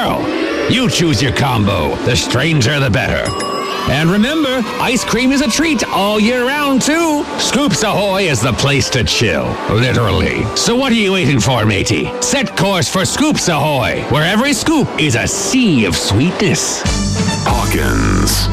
girl. You choose your combo. The stranger, the better. And remember, ice cream is a treat all year round, too. Scoops Ahoy is the place to chill, literally. So what are you waiting for, matey? Set course for Scoops Ahoy, where every scoop is a sea of sweetness. Hawkins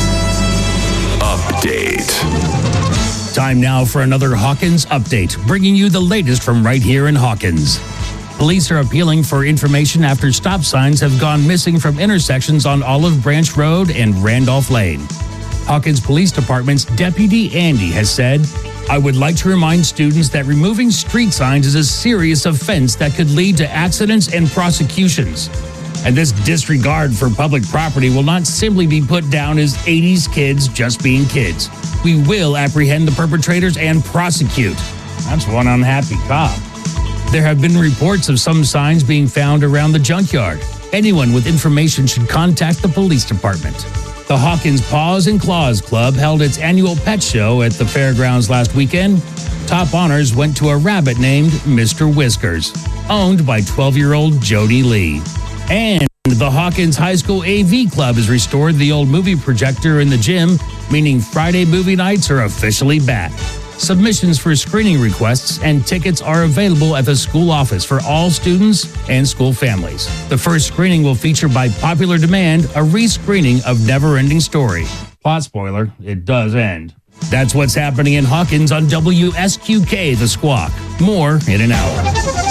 Update. Time now for another Hawkins Update, bringing you the latest from right here in Hawkins. Police are appealing for information after stop signs have gone missing from intersections on Olive Branch Road and Randolph Lane. Hawkins Police Department's Deputy Andy has said, "I would like to remind students that removing street signs is a serious offense that could lead to accidents and prosecutions. And this disregard for public property will not simply be put down as 80s kids just being kids. We will apprehend the perpetrators and prosecute." That's one unhappy cop. There have been reports of some signs being found around the junkyard. Anyone with information should contact the police department. The Hawkins Paws and Claws Club held its annual pet show at the fairgrounds last weekend. Top honors went to a rabbit named Mr. Whiskers, owned by 12-year-old Jody Lee. And the Hawkins High School AV Club has restored the old movie projector in the gym, meaning Friday movie nights are officially back. Submissions for screening requests and tickets are available at the school office for all students and school families. The first screening will feature, by popular demand, a re-screening of Neverending Story. Plot spoiler, it does end. That's what's happening in Hawkins on WSQK The Squawk. More in an hour.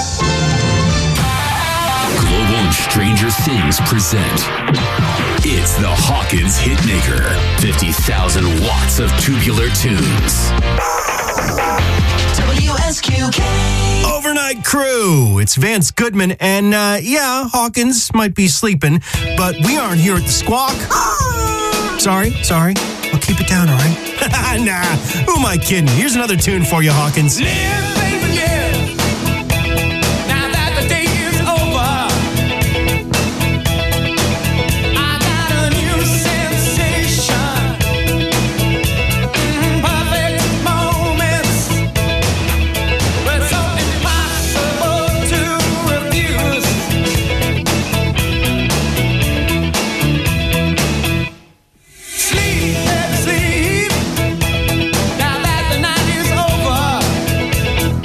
Global and Stranger Things present. It's the Hawkins Hitmaker. 50,000 watts of tubular tunes. WSQK. Overnight Crew. It's Vance Goodman, and Hawkins might be sleeping, but we aren't here at the Squawk. Sorry. I'll keep it down, all right? Nah, who am I kidding? Here's another tune for you, Hawkins. Live, baby, yeah. Now that the day is over, I got a new sensation. Perfect moments with something impossible to refuse. Sleep, sleep. Now that the night is over,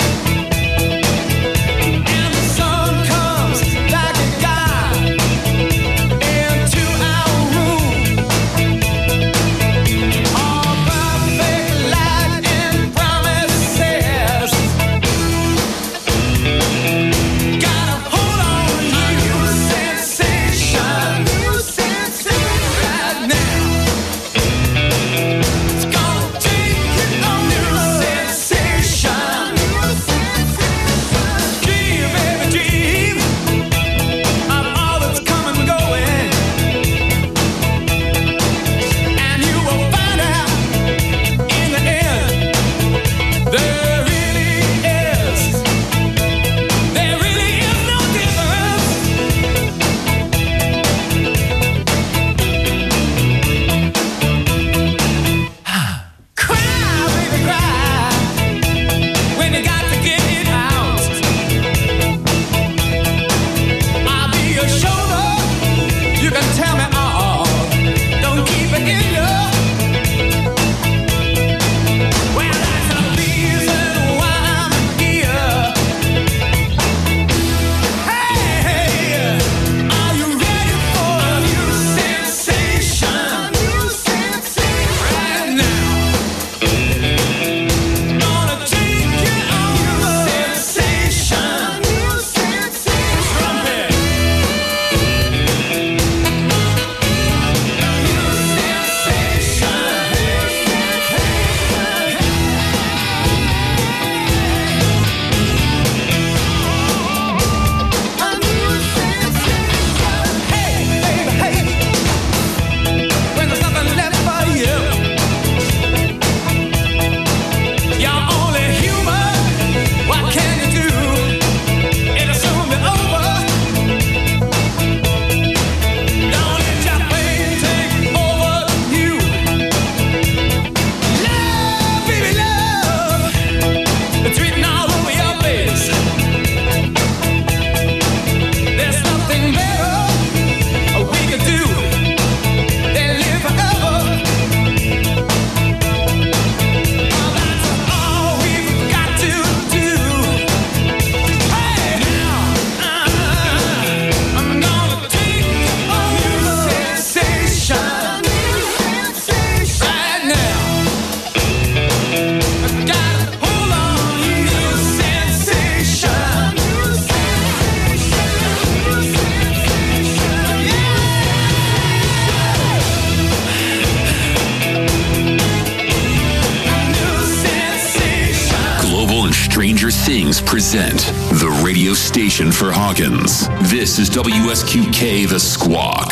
Things present the radio station for Hawkins. This is WSQK The Squawk.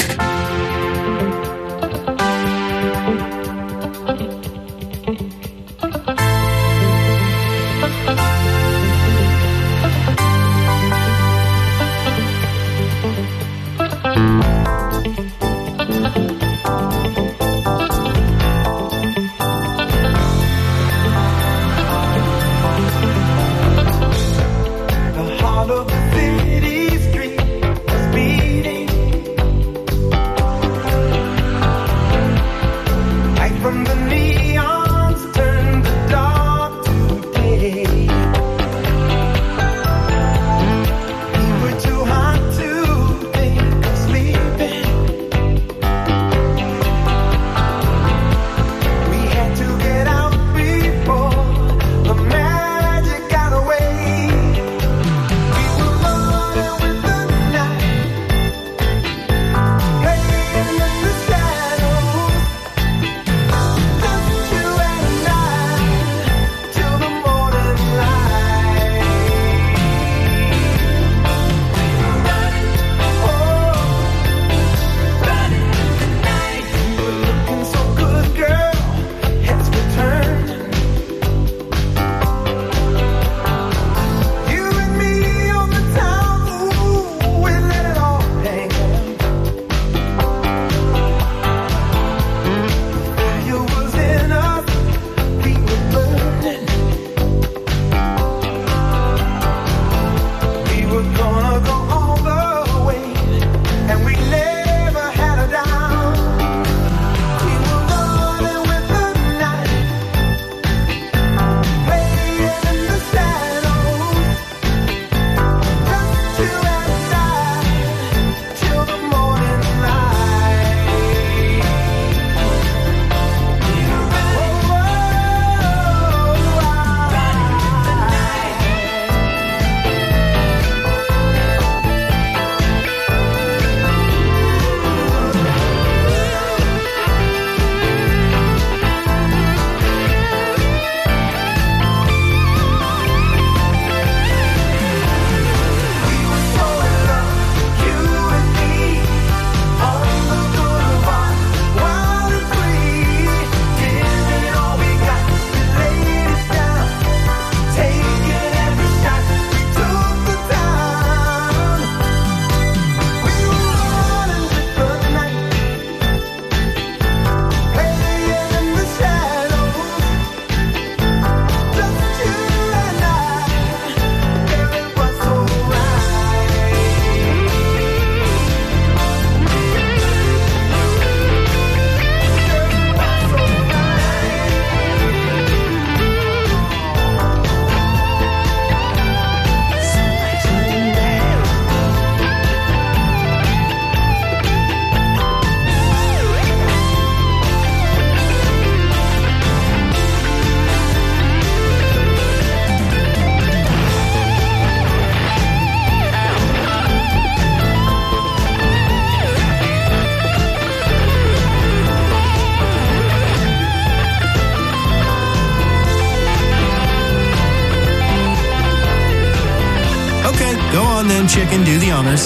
Chicken, do the honors.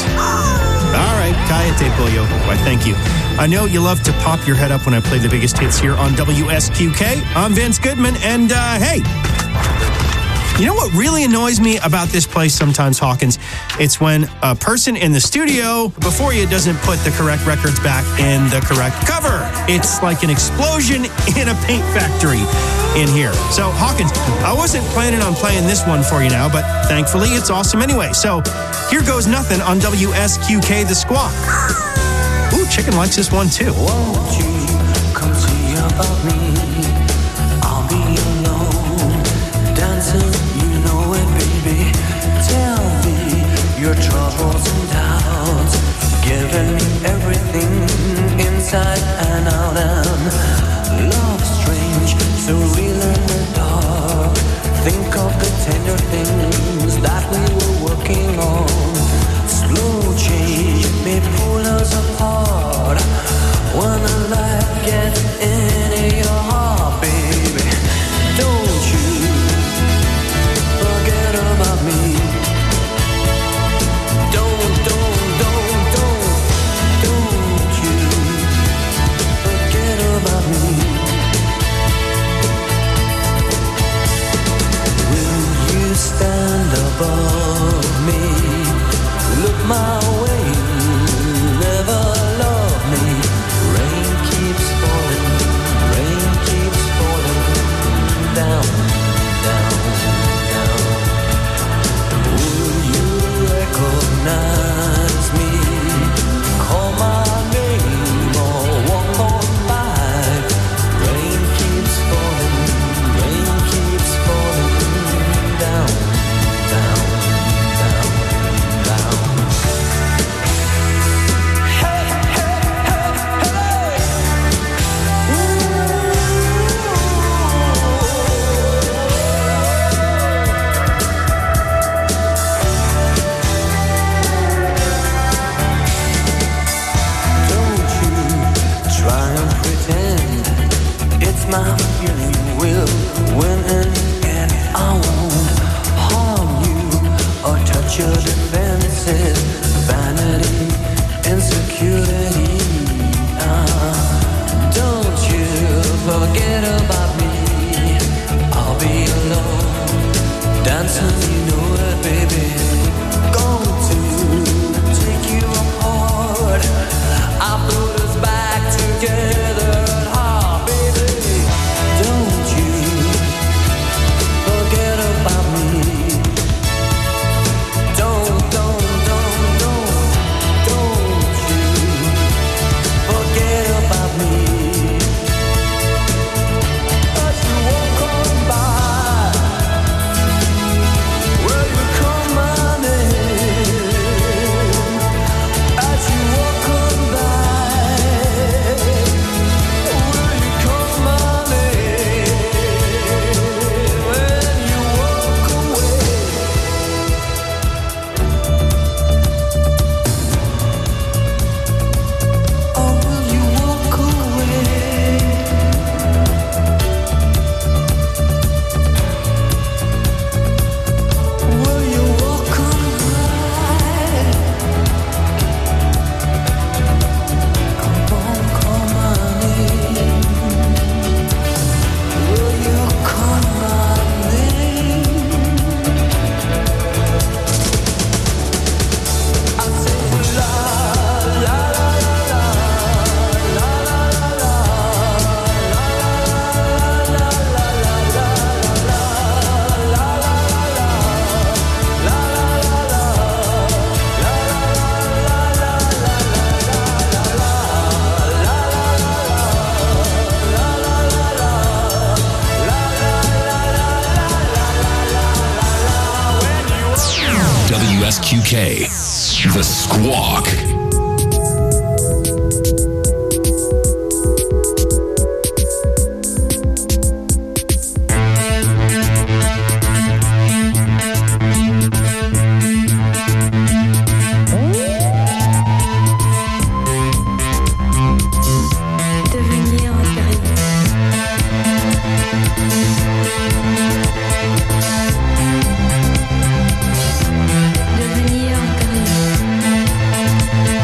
All right, Kayate Pollo. Why, thank you. I know you love to pop your head up when I play the biggest hits here on WSQK. I'm Vince Goodman, and hey, you know what really annoys me about this place sometimes, Hawkins? It's when a person in the studio before you doesn't put the correct records back in the correct cover. It's like an explosion in a paint factory in here. So, Hawkins, I wasn't planning on playing this one for you now, but thankfully it's awesome anyway. So, here goes nothing on WSQK The Squawk. Ooh, Chicken likes this one too. Won't you come see about me? I'll be alone, dancing, you know it, baby. Tell me your troubles and doubts, giving me everything inside and out. And love strange, so real in the dark. Think of the tender things that we were working on. Slow change may pull us apart when the light gets into your heart, baby. Don't you forget about my feeling will win in the end. I won't harm you or touch your defenses. Vanity, insecurity. Don't you forget about me. I'll be alone, dancing, you know it, baby. Going to take you apart. I put us back together. Ah, baby, don't you forget about me. Don't you forget about me. As you walk on by, will you call my name? As you walk on by, will you call my name? When you walk away. Oh, will you walk away? Will you walk on by? Come on, call my name. Will you call my name? I say la la la la la la la WSQK, The Squawk. Devenir impérialiste. Devenir impérialiste.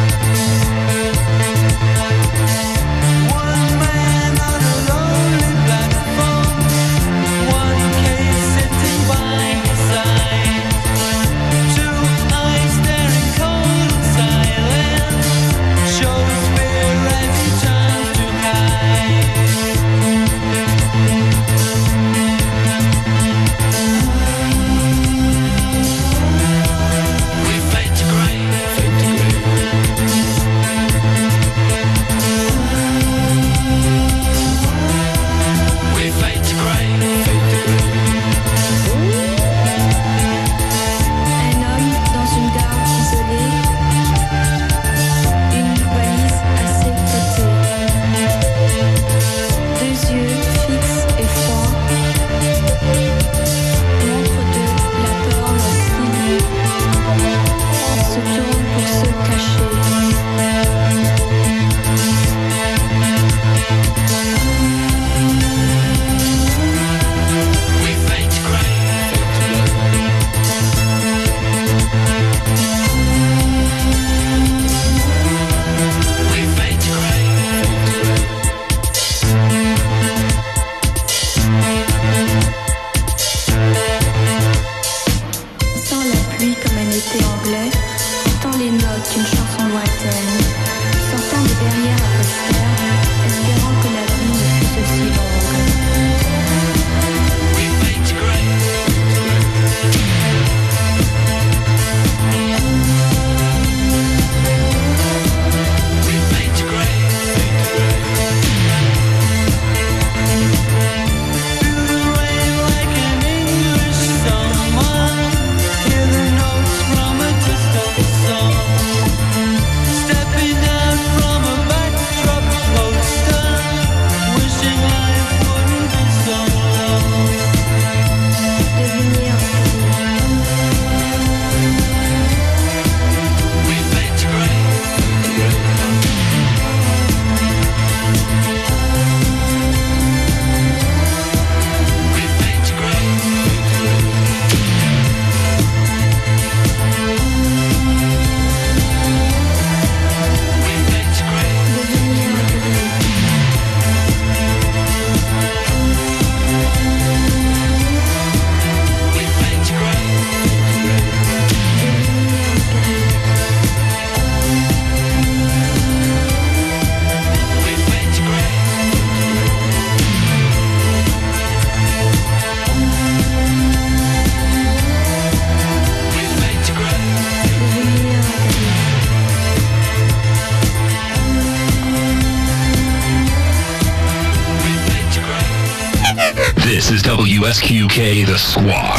This is WSQK, The Squawk.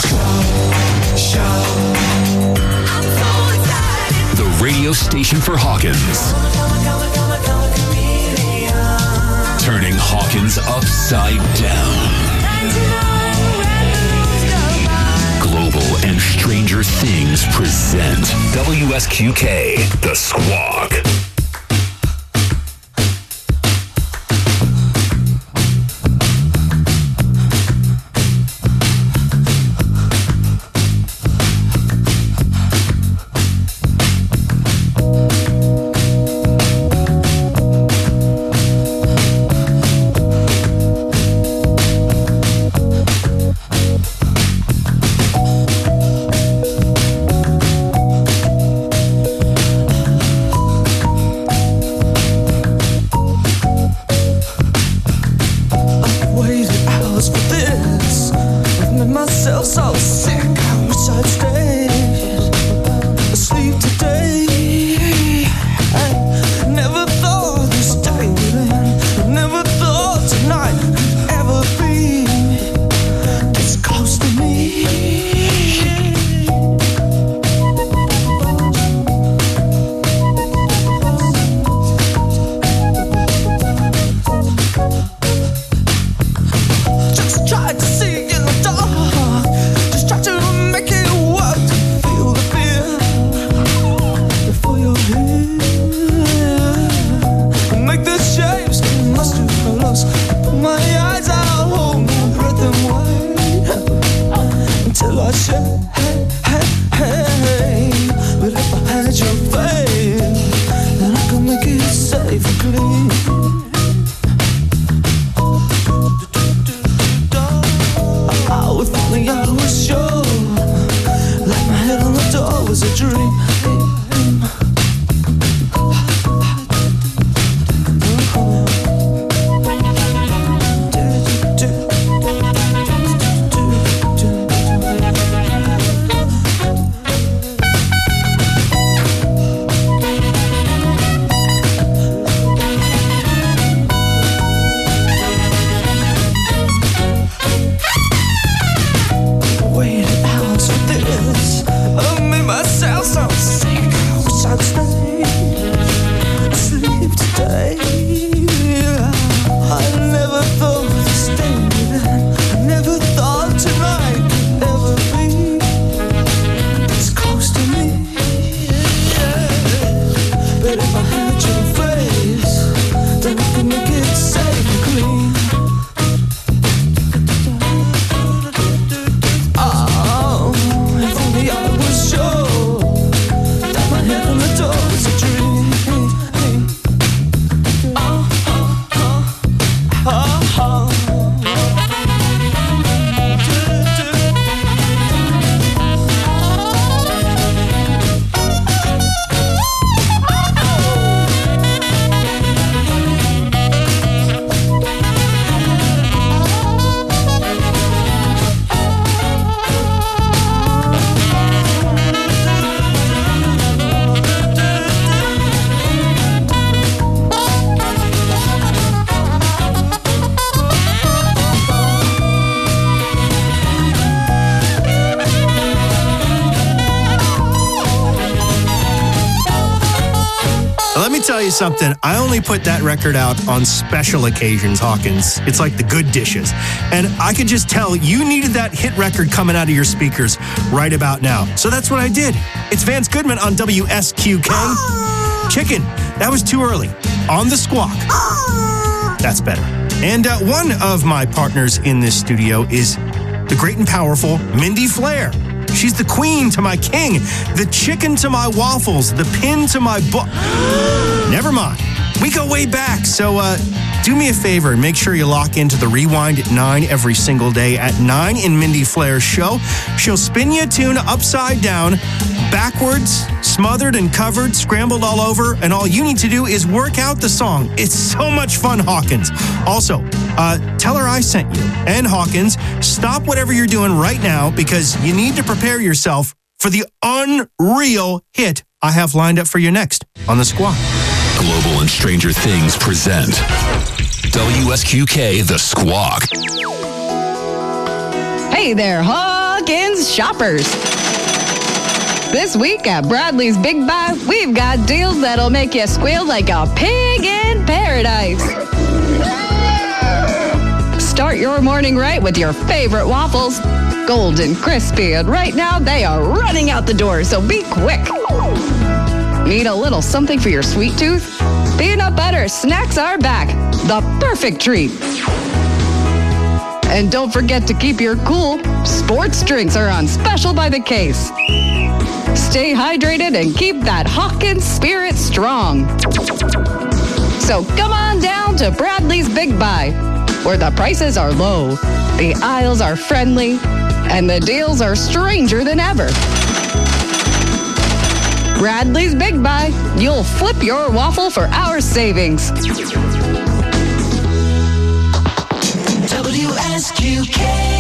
The radio station for Hawkins. Turning Hawkins upside down. Global and Stranger Things present WSQK, The Squawk. Tell you something, I only put that record out on special occasions, Hawkins. It's like the good dishes. And I could just tell you needed that hit record coming out of your speakers right about now. So that's what I did. It's Vance Goodman on WSQK. Chicken, that was too early. On the Squawk. That's better. And one of my partners in this studio is the great and powerful Mindy Flair. She's the queen to my king, the chicken to my waffles, the pin to my book. Never mind. We go way back, so do me a favor and make sure you lock into the Rewind at 9 every single day at 9 in Mindy Flair's show. She'll spin you a tune upside down, backwards, smothered and covered, scrambled all over, and all you need to do is work out the song. It's so much fun, Hawkins. Also, tell her I sent you. And Hawkins, stop whatever you're doing right now because you need to prepare yourself for the unreal hit I have lined up for you next on The Squawk. Global and Stranger Things present WSQK, The Squawk. Hey there, Hawkins shoppers. This week at Bradley's Big Buy, we've got deals that'll make you squeal like a pig in paradise. Start your morning right with your favorite waffles. Golden, crispy, and right now they are running out the door, so be quick. Need a little something for your sweet tooth? Peanut butter snacks are back. The perfect treat. And don't forget to keep your cool. Sports drinks are on special by the case. Stay hydrated and keep that Hawkins spirit strong. So come on down to Bradley's Big Buy, where the prices are low, the aisles are friendly, and the deals are stranger than ever. Bradley's Big Buy. You'll flip your waffle for our savings. WSQK.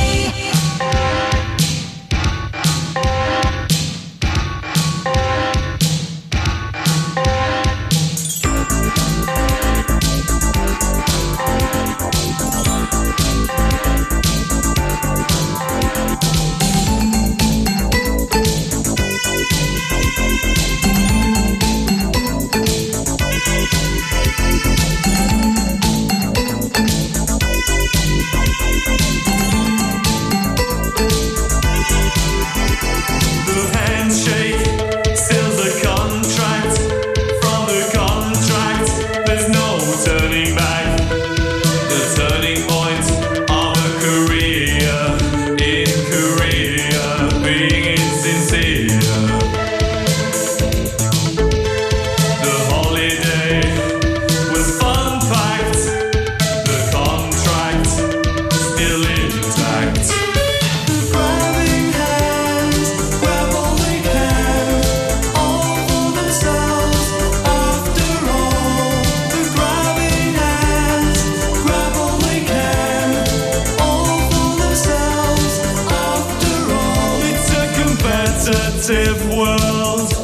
World.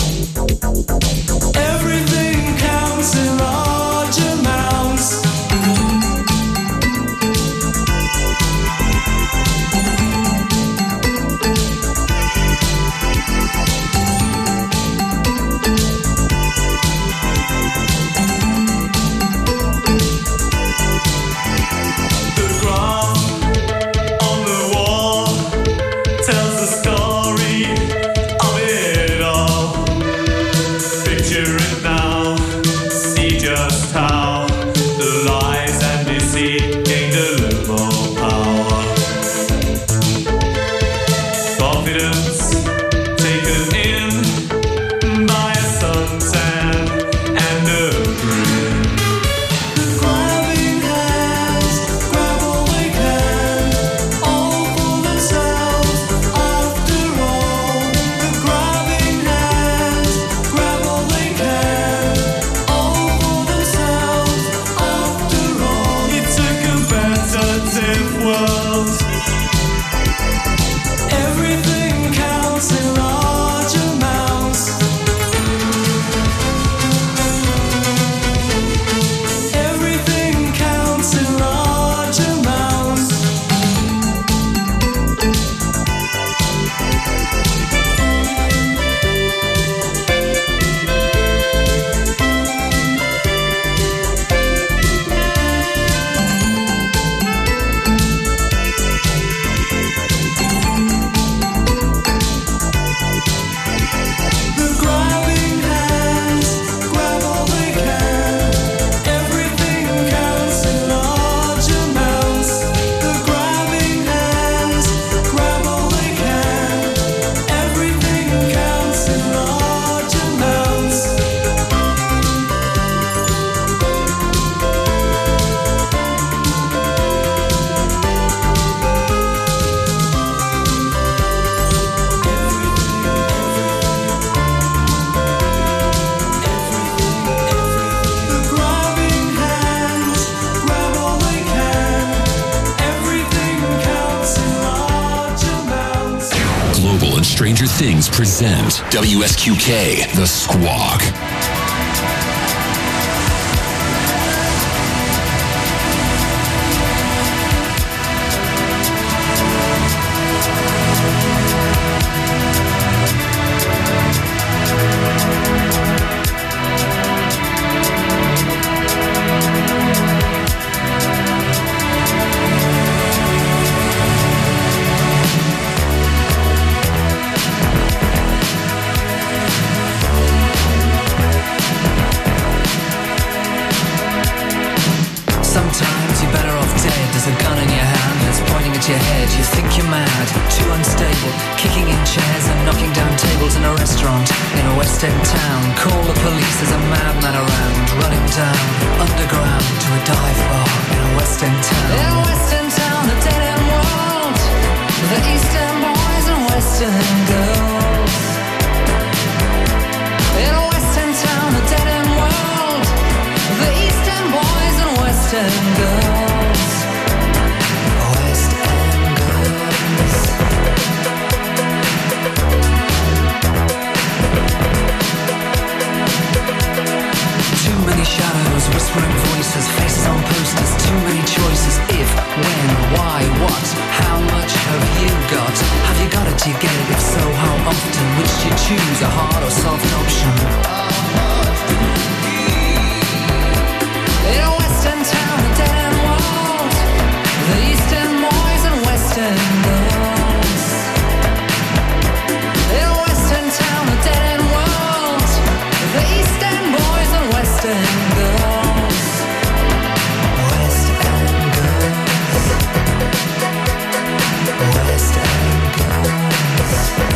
Everything counts in large amounts. The graph on the wall tells the story of it all. Picture it now, see just how the lies and deceit gained a little more power. Confidence taken in by a suntan and a grin. Grabbing hands, grab all they can, all for themselves after all. The grabbing hands, grab all they can, all for themselves after all. It's a competitive world. Everything counts in large amounts. Everything counts in large amounts. The grabbing hands, grab all they can. Everything counts in large amounts. The grabbing hands, grab all they can. Everything counts in large amounts. The grabbing hands, grab all they can. Everything counts in large amounts. Global and Stranger Things present WSQK, The Squawk. mad, too unstable, kicking in chairs and knocking down tables in a restaurant in a West End town. Call the police, there's a madman around, running down underground to a dive bar in a West End town. In a West End town, a dead end world, the East End boys and West End girls. In a West End town, a dead end world, the East End boys and West End girls. West End girls. Too many shadows, whispering voices, faces on posters, too many choices. If, when, why, what, how much have you got? Have you got it, do you get it? If so, how often? Which do you choose, a hard or soft option? In a West End town, a dead end world, the East End boys and West End girls. In a West End town, a dead end world, the East End boys and West End girls. West End girls. West End girls.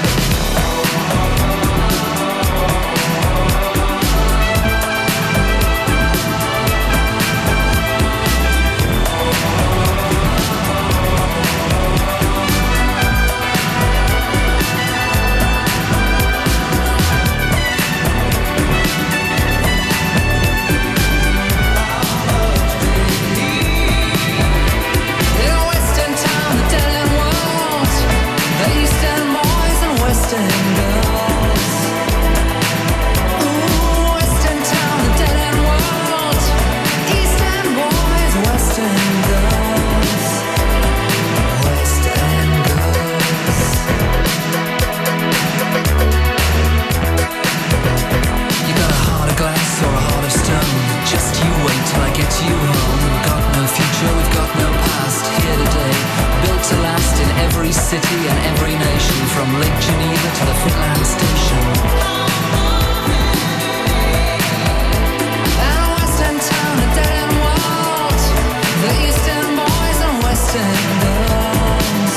In a West End town, a dead end world, the East End boys and West End girls. Ooh, West End town, a dead end world, East End boys, West End girls. West End girls. You got a heart of glass or a heart of stone, just you wait till I get you home. We've got no future, we've got no past. Here today, built to last in every city and every nation, from Lake Geneva to the Finland Station. And a West End town, a dead end world, the East End boys and West End girls.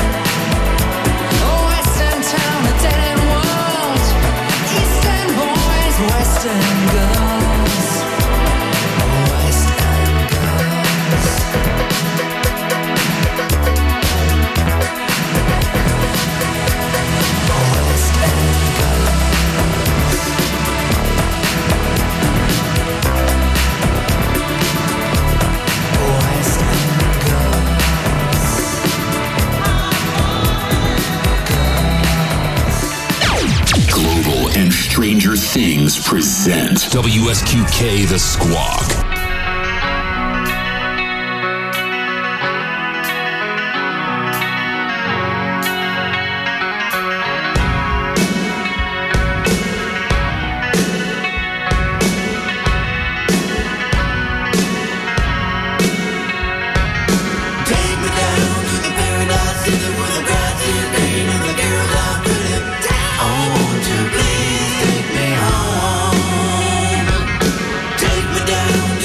A West End town, a dead end world, East End boys, West End girls. West End girls. West End girls. West End girls. Global and Stranger Things present WSQK The Squawk. Take me down to the paradise city with the grass is green and the girls are pretty. Oh, won't you please take me home? Take me down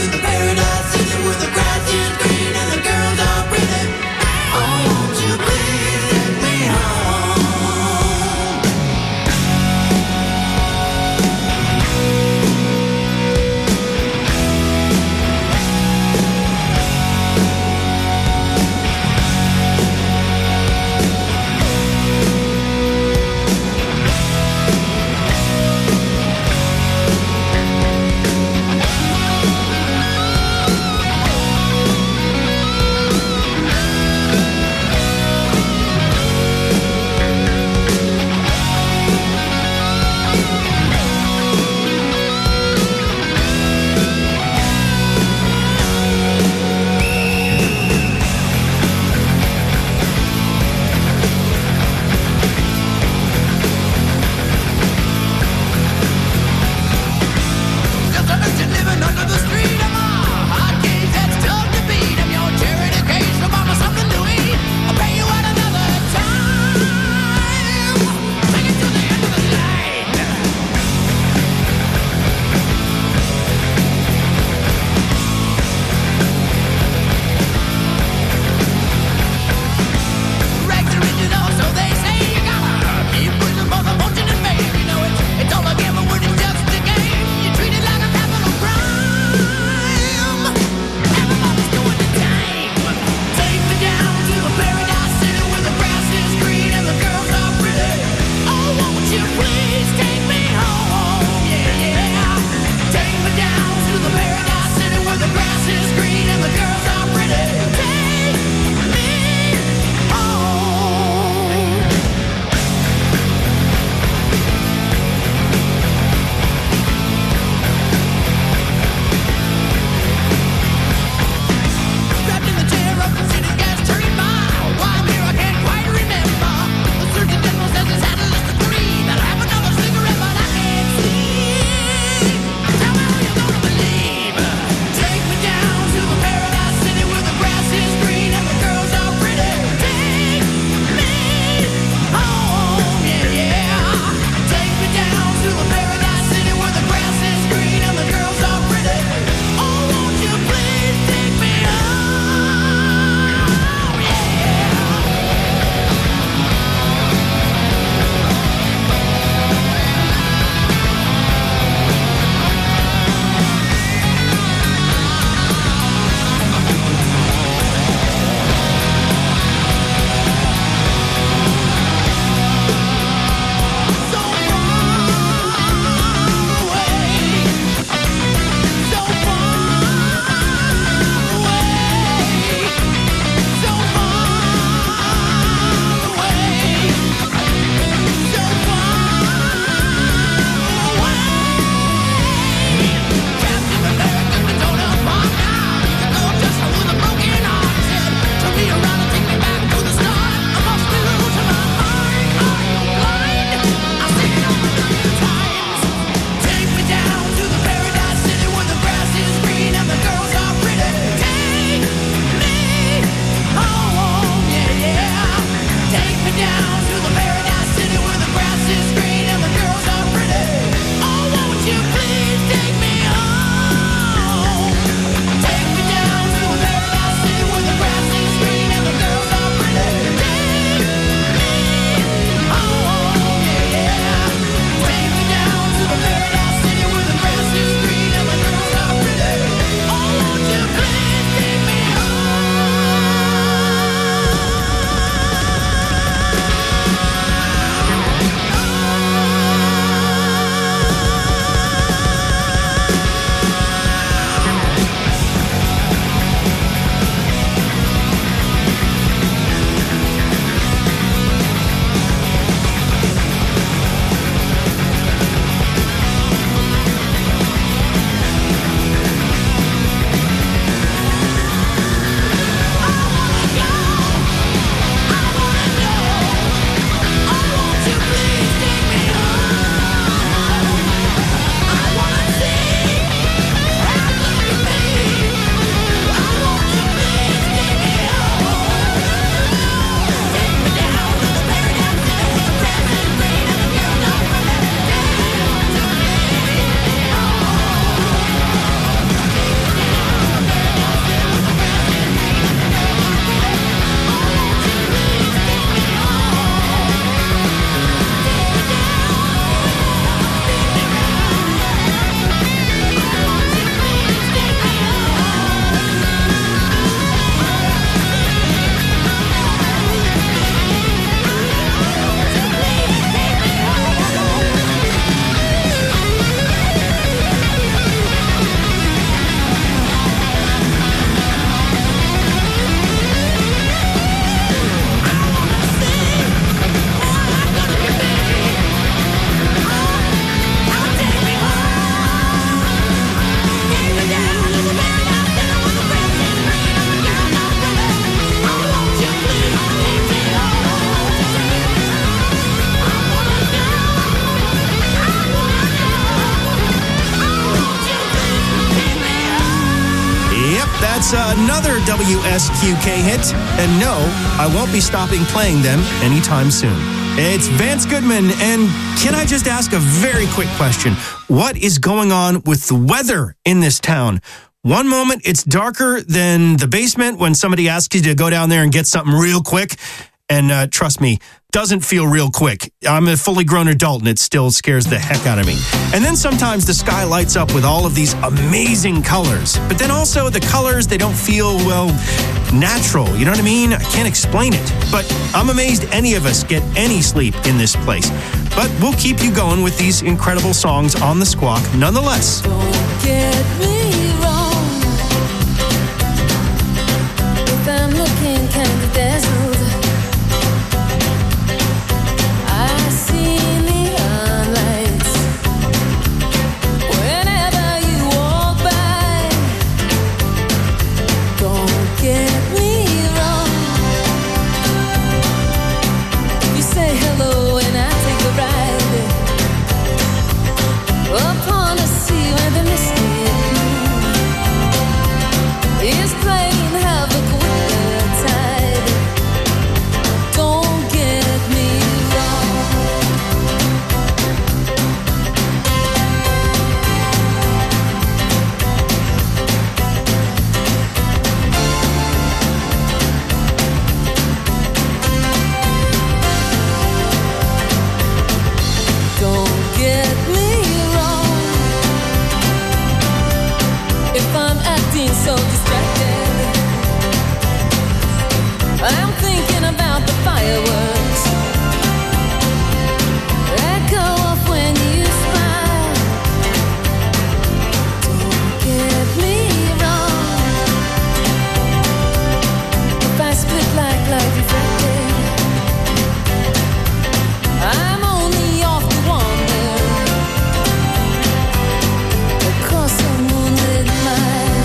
It's another WSQK hit, and no, I won't be stopping playing them anytime soon. It's Vance Goodman, and can I just ask a very quick question? What is going on with the weather in this town? One moment, it's darker than the basement when somebody asks you to go down there and get something real quick. And trust me, doesn't feel real quick. I'm a fully grown adult and it still scares the heck out of me. And then sometimes the sky lights up with all of these amazing colors. But then also the colors, they don't feel, well, natural. You know what I mean? I can't explain it. But I'm amazed any of us get any sleep in this place. But we'll keep you going with these incredible songs on the Squawk nonetheless. Don't get me wrong. If I'm looking kind of dazzled, upon a sea where the misty is playing havoc with the tide. Don't get me wrong. Don't get me if I'm acting so distracted. I'm thinking about the fireworks that go off when you smile. Don't get me wrong. If I split like light reflected, I'm only off to wander across the moonlit night.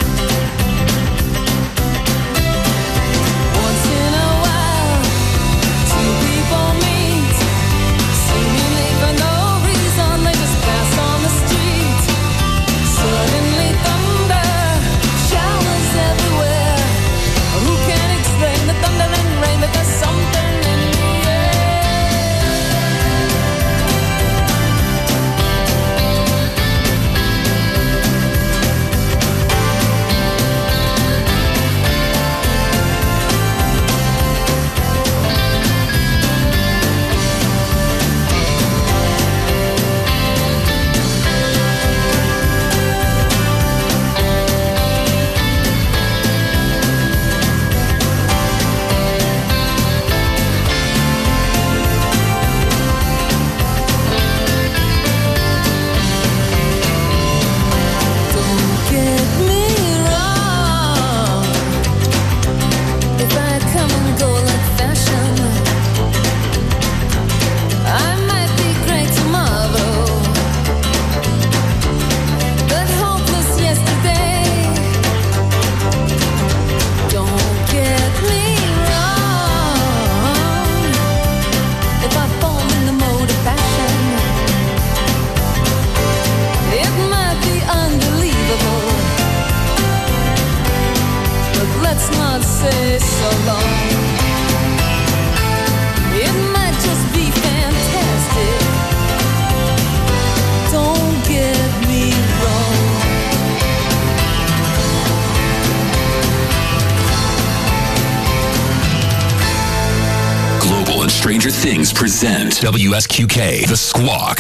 Once in a while, two people meet, seemingly for no reason. They just pass on the street. Suddenly thunder showers everywhere. Who can explain the thunder and rain? But there's something in the air. Don't get me wrong. If I come and go like fashion, I might be great tomorrow, but hopeless yesterday. Don't get me wrong. If I fall in the mode of fashion, it might be unbelievable, but let's not say so long. It might just be fantastic. Don't get me wrong. Global and Stranger Things present WSQK, The Squawk.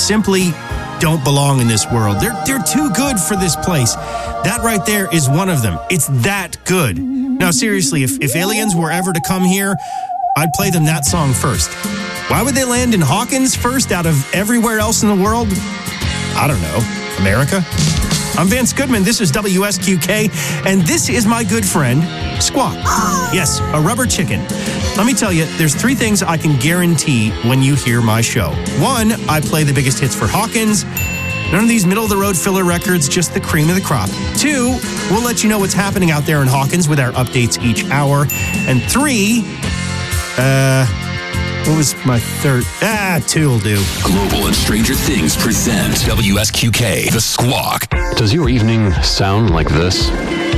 simply don't belong in this world. They're too good for this place. That right there is one of them. It's that good. Now, seriously, if aliens were ever to come here, I'd play them that song first. Why would they land in Hawkins first out of everywhere else in the world? I don't know. America? I'm Vance Goodman. This is WSQK, and this is my good friend, Squawk. Yes, a rubber chicken. Let me tell you, there's 3 things I can guarantee when you hear my show. 1, I play the biggest hits for Hawkins. None of these middle-of-the-road filler records, just the cream of the crop. 2, we'll let you know what's happening out there in Hawkins with our updates each hour. And 3, what was my third? 2 will do. Global and Stranger Things present WSQK, The Squawk. Does your evening sound like this?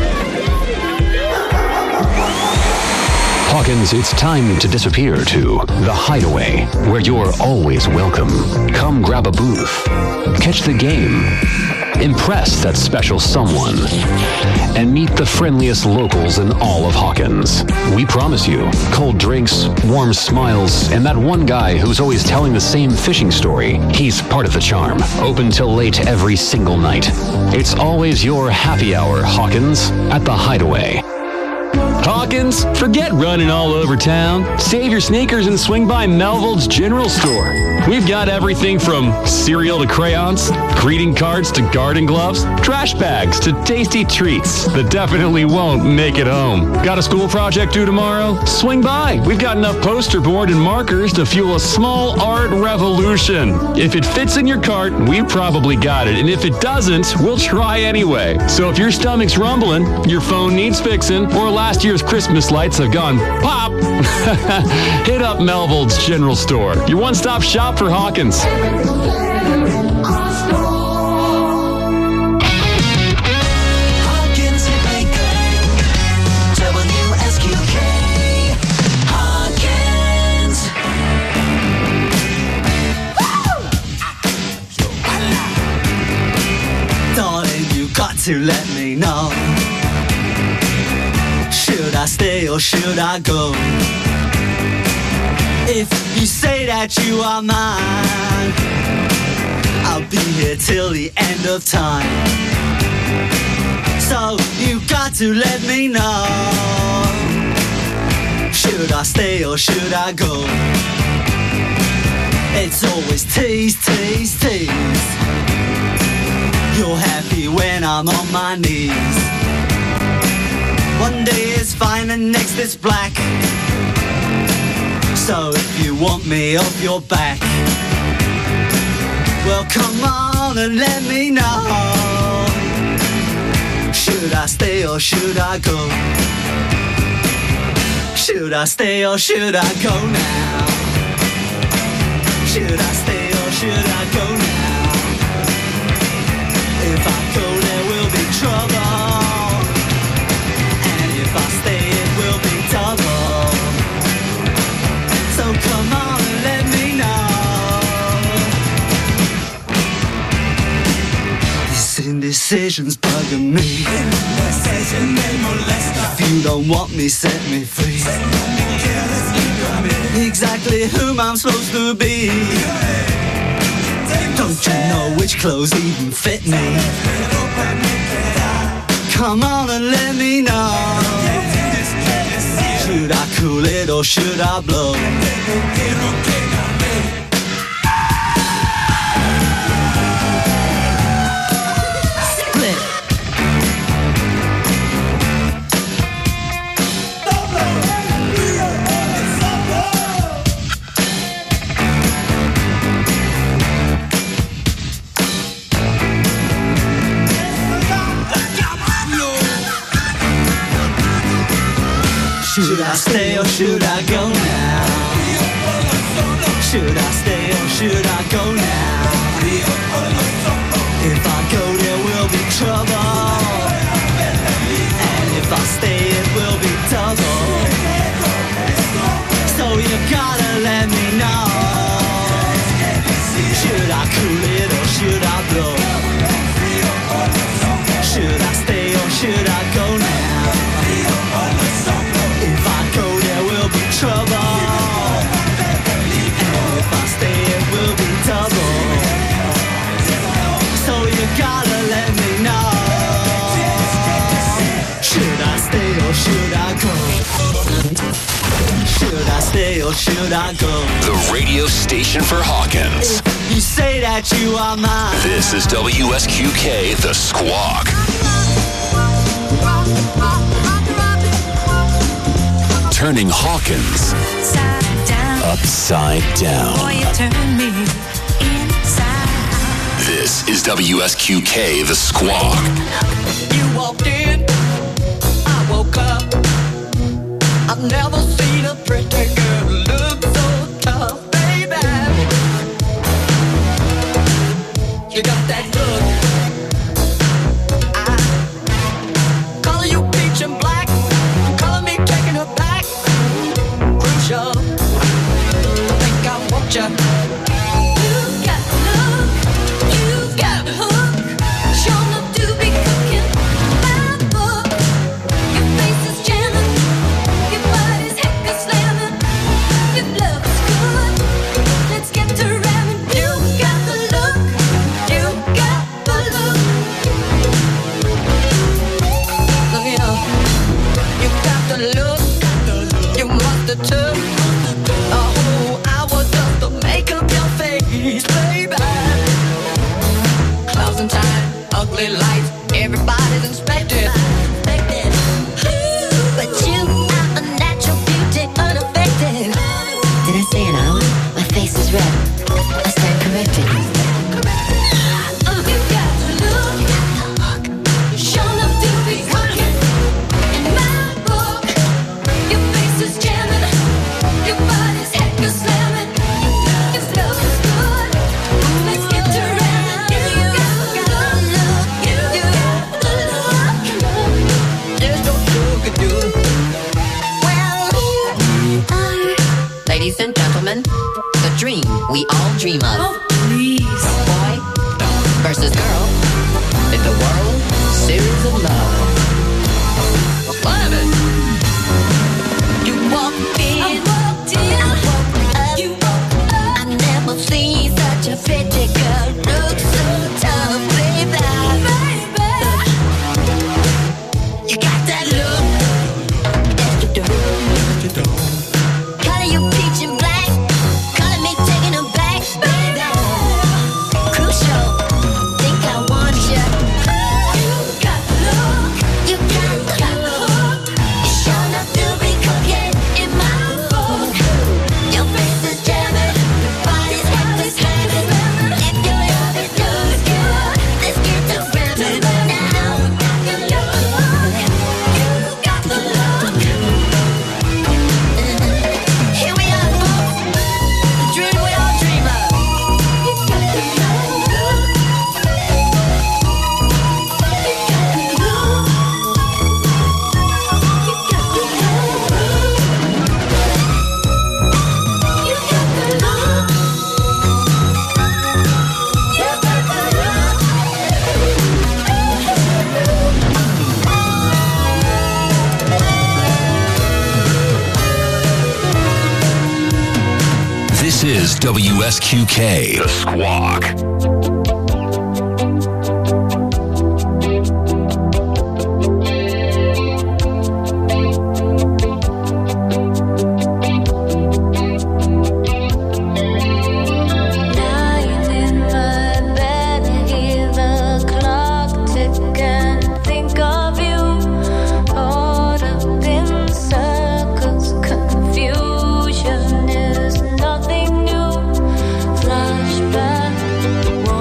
Hawkins, it's time to disappear to The Hideaway, where you're always welcome. Come grab a booth, catch the game, impress that special someone, and meet the friendliest locals in all of Hawkins. We promise you cold drinks, warm smiles, and that one guy who's always telling the same fishing story. He's part of the charm. Open till late every single night. It's always your happy hour, Hawkins, at The Hideaway. Hawkins, forget running all over town. Save your sneakers and swing by Melville's General Store. We've got everything from cereal to crayons, greeting cards to garden gloves, trash bags to tasty treats that definitely won't make it home. Got a school project due tomorrow? Swing by. We've got enough poster board and markers to fuel a small art revolution. If it fits in your cart, we've probably got it. And if it doesn't, we'll try anyway. So if your stomach's rumbling, your phone needs fixing, or last year's Christmas lights have gone pop, hit up Melville's General Store, your one-stop shop for Hawkins. Hawkins Hitmaker, WSQK, Hawkins. Darling, you got to let me know. Should I stay or should I go? If you say that you are mine, I'll be here till the end of time. So you got to let me know. Should I stay or should I go? It's always tease, tease, tease. You're happy when I'm on my knees. One day is fine and next is black. So if you want me off your back, well come on and let me know. Should I stay or should I go? Should I stay or should I go now? Should I stay or should I go now? If I go there will be trouble. Come on and let me know. This indecision's bugging me. If you don't want me, set me free. Exactly whom I'm supposed to be. Don't you know which clothes even fit me? Come on and let me know. Should I cool it or should I blow? Split. Should I stay or should I go now? Should I stay or should I go now? If I go there will be trouble, and if I stay it will be double. So you gotta let me know. Should I cool it or should I blow? Should I stay or should I go now? Trouble. And if I stay, it will be double. should I go? The radio station for Hawkins. You say that you are mine. This is WSQK, The Squawk. Turning Hawkins upside down. Boy, you turn me inside. This is WSQK, The Squawk. You walked in, I woke up. I've never seen a pretty girl look so tough, baby. You got that look. I color you peach and black. Color me taking her back. Crucial. I think I want you. You've got the look, you've got the hook. Sure enough to be cooking my book. Your face is jamming, your body's heck is slamming. Your love is good, let's get to ramming. You got the look, you got the look. Look here. You got the look. You must have took a whole hour just to make up your face, baby. Clouds and time, ugly lights, everybody's inspected. But you are a natural beauty, unaffected. Did I say an hour? My face is red. I stand corrected. You got the look. Sure enough to be cooking in my book. Your face is jamming, your body's heck is slamming. Your love is good. Let's get to ramming. You got the look. You got the look. There's no sugar do. Well, we are. Ladies and gentlemen, the dream we all dream of. Oh, please. Boy versus girl in the World Series of Love. Slam it. You walked in. I walked in. I woke up. You woke up. I never seen such a pretty girl look so tough, baby. You got that look. Yes, you do. Color you peach and black. Color me taking them back, baby. Crucial. Think I want you. You got the look. You got the look. You sure enough to be cooking in my book. Your face is jamming. Your body's heck is slamming. If your love is good, let's get to ramming now. You got the look. Here we are, folks. The dream we all dream of. You got the look. This is WSQK, The Squawk. Lying in my bed, hear the clock tick and think of you. Caught up in circles, confusion is nothing new. Flashback,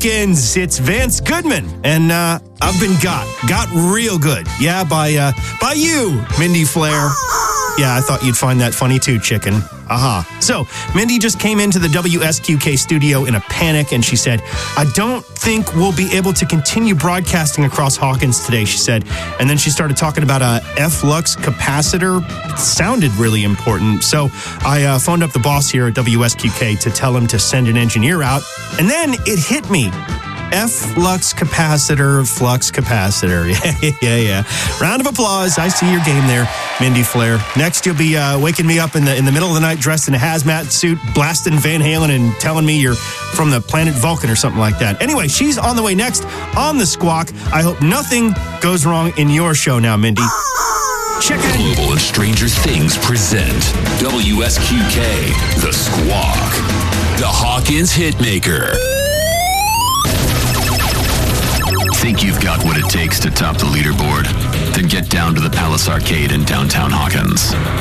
Hawkins, it's Vance Goodman, and I've been got real good. Yeah, by you, Mindy Flair. Yeah, I thought you'd find that funny too, chicken. Aha. So, Mindy just came into the WSQK studio in a panic, and she said, I don't think we'll be able to continue broadcasting across Hawkins today, she said. And then she started talking about a F-Lux capacitor. It sounded really important. So, I phoned up the boss here at WSQK to tell him to send an engineer out. And then it hit me. F-Lux capacitor, flux capacitor. Yeah. Round of applause. I see your game there, Mindy Flair. Next, you'll be waking me up in the middle of the night dressed in a hazmat suit, blasting Van Halen and telling me you're from the planet Vulcan or something like that. Anyway, she's on the way next on The Squawk. I hope nothing goes wrong in your show now, Mindy. Chicken. Global and Stranger Things present WSQK, The Squawk, the Hawkins Hitmaker. Think you've got what it takes to top the leaderboard? Then get down to the Palace Arcade in downtown Hawkins.